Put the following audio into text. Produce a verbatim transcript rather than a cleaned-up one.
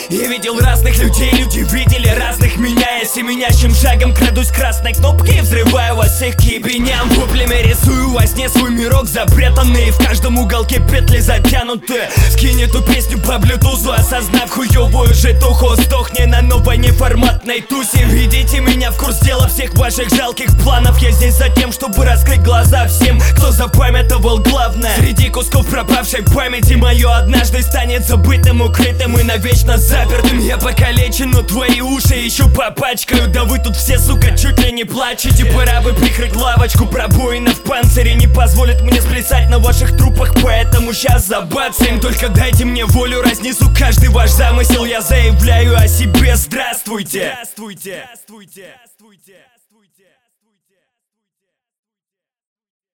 Я видел разных людей, люди видели разных меня. Я семенящим шагом крадусь к красной кнопке и взрываю вас всех к ебеням. Воплями рисую во сне свой мирок запрятанный, в каждом уголке петли затянуты. Скинь эту песню по блютузу, осознав хуёвую житуху. Сдохни на новой неформатной тусе. Введите меня в курс дела всех ваших жалких планов. Я здесь за тем, чтобы раскрыть глаза всем, кто запамятовал главное. Среди кусков пропавшей памяти мое однажды станет забытым, укрытым и навечно запертым. Я покалечен, но твои уши еще попачкаю. Да вы тут все, сука, чуть ли не плачете. Пора бы прикрыть лавочку, пробоина в панцире не позволит мне сплясать на ваших трупах. Поэтому сейчас забацаем, только дайте мне волю, разнесу каждый ваш замысел. Я заявляю о себе: здравствуйте. Здравствуйте. Здравствуйте. Здравствуйте.